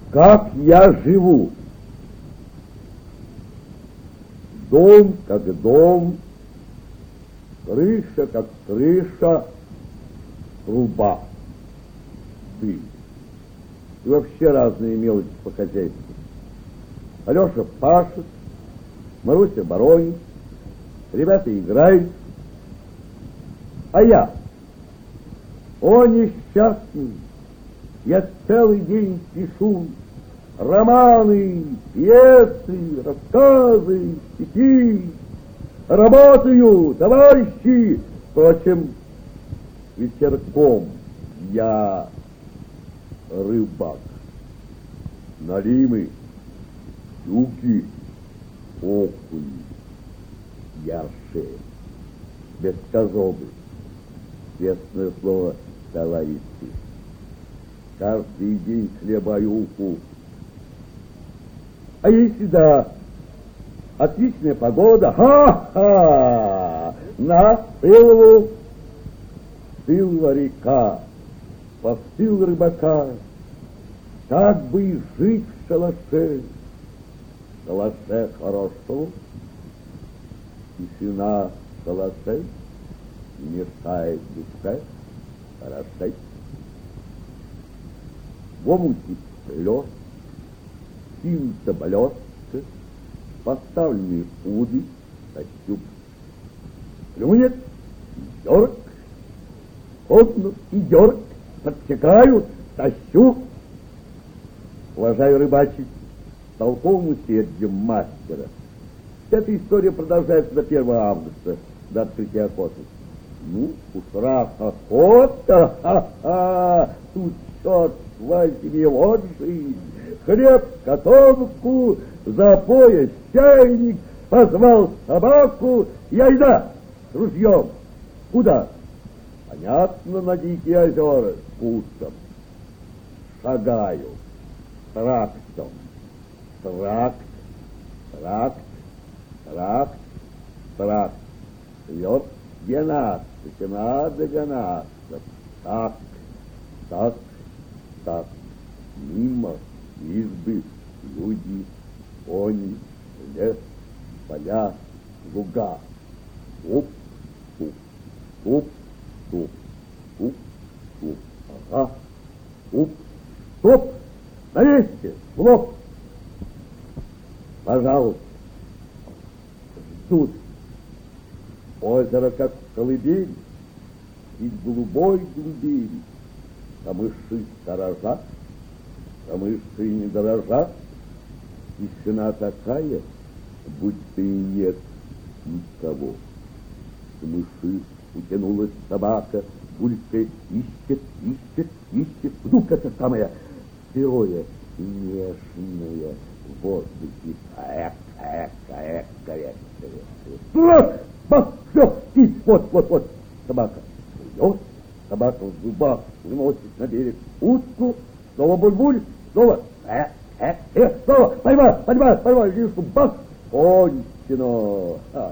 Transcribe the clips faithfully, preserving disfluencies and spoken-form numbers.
как я живу. Дом как дом, крыша как крыша, труба, дым. И вообще разные мелочи по хозяйству. Алеша пашет, Маруся боронит, ребята играют. А я, о несчастный, я целый день пишу романы, пьесы, рассказы, стихи. Работаю, товарищи. Впрочем, ветерком я рыбак. Налимы, щуки, окунь, ярши, бескозобы. Честное слово, товарищи, каждый день хлебаюку. А если да, отличная погода, ха-ха, на Сылову, Сылова река, постыл рыбака, так бы и жить в шалаше. В шалаше хорошо, тишина в шалаше мешает душе хорошеть. В омуте лед, синца блестка, поставленные уды, тащу. Клюнет, дерг, ходну и дерг, подсекаю, тащу. Уважаю рыбачить толковым усердием мастера. Эта история продолжается до первого августа, до открытия охоты. Ну, уж раз охота, ха-ха, тут, черт возьми, вот жизнь. Хлеб, котомку, за пояс чайник, позвал собаку, и айда с ружьем. Куда? Понятно, на дикие озера с путом. Шагаю трактом. Тракт, тракт, тракт, тракт. Лед двенадцать, надо двенадцать. Так, так, так. Мимо избы, люди, кони, лес, поля, луга. Туп, туп, туп, туп, туп, туп. Ага, туп, стоп, на месте, лоб. Пожалуйста, ждут. Озеро, как колыбель, и голубой глубель. Камыши сторожат, камыши не дорожат. Тишина такая, будто и нет никого. Камыши утянулась собака, булькает, ищет, ищет, ищет. Вдруг это самое сырое и нежное в воздухе. Эк, эк, эк, эк, эк. Бах, все, и вот, вот, вот. Собака идет, собака в зубах выносит на берег утку. Снова буль-буль, снова э, э, э, снова поймай, поймай, поймай, лишку, бах, кончено. А.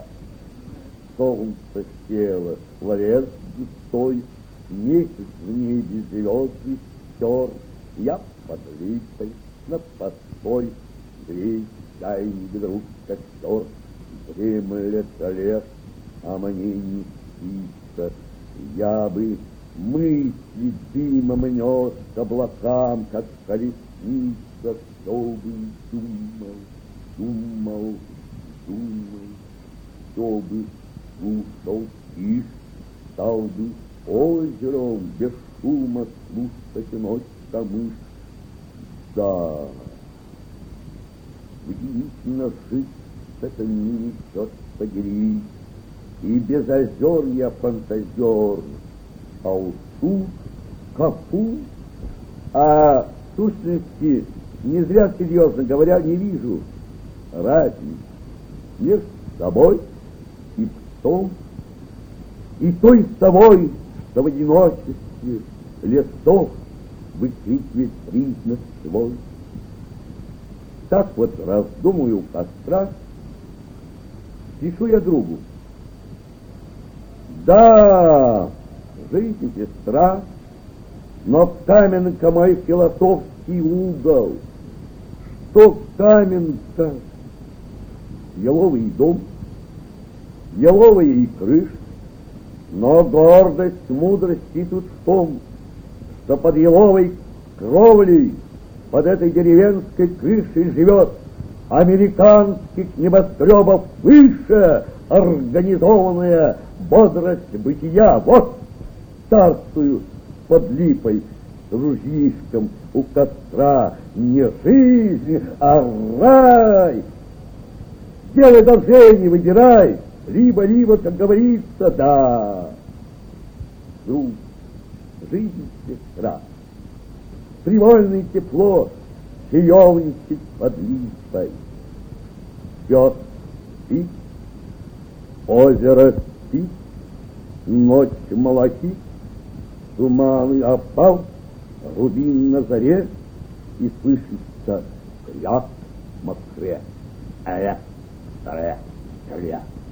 Солнце село, ларец густой, месяц в небе звезды стер. Я под липой на постой, греет чайник вдруг костер. Дремлет лес, а мне не спится. Я бы мысли дымом нес к облакам, как колесница, все бы думал, думал, думал, все бы слушал тишь, стал бы озером без шума слушать ночь камыш. Да, удивительно жить в этом мире, черт подери, и без озер я фантазер, а ушу, капу, а в сущности, не зря серьезно говоря, не вижу разницы между собой и псом, и той совой, что в одиночестве лесов выкрикивает признак свой. Так вот раздумываю у костра, пишу я другу. Да, жизнь пестра, но каменка мой философский угол, что камень-то? Еловый дом, еловые и крыш, но гордость мудрости тут в том, что под еловой кровлей, под этой деревенской крышей живет американских небоскребов выше организованная бодрость бытия. Вот царствуют под липой с ружьишком у костра не жизнь, а рай. Делай должение, выбирай, либо-либо, как говорится, да. Ну, жизнь сестра, привольное тепло, чаевничать под липой. Пес спит, озеро спит, ночь молотит, туман опал, рубин на заре, и слышится кряк в Москве. Ре, ре, кряк.